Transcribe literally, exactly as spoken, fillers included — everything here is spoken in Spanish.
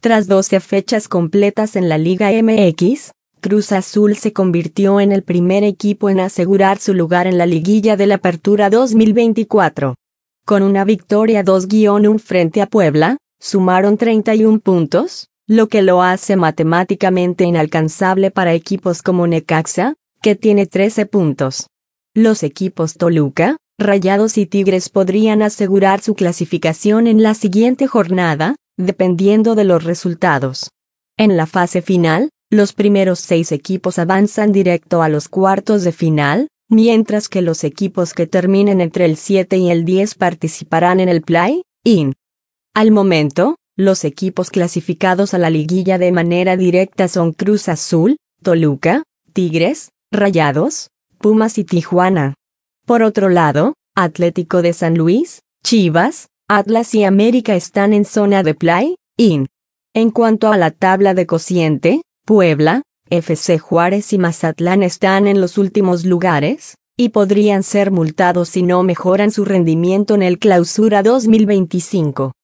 Tras doce fechas completas en la Liga M X, Cruz Azul se convirtió en el primer equipo en asegurar su lugar en la liguilla de la Apertura dos mil veinticuatro. Con una victoria dos a uno frente a Puebla, sumaron treinta y un puntos, lo que lo hace matemáticamente inalcanzable para equipos como Necaxa, que tiene trece puntos. Los equipos Toluca, Rayados y Tigres podrían asegurar su clasificación en la siguiente jornada, dependiendo de los resultados. En la fase final, los primeros seis equipos avanzan directo a los cuartos de final, mientras que los equipos que terminen entre el siete y el diez participarán en el play-in. Al momento, los equipos clasificados a la liguilla de manera directa son Cruz Azul, Toluca, Tigres, Rayados, Pumas y Tijuana. Por otro lado, Atlético de San Luis, Chivas, Atlas y América están en zona de play-in. En cuanto a la tabla de cociente, Puebla, F C Juárez y Mazatlán están en los últimos lugares, y podrían ser multados si no mejoran su rendimiento en el Clausura dos mil veinticinco.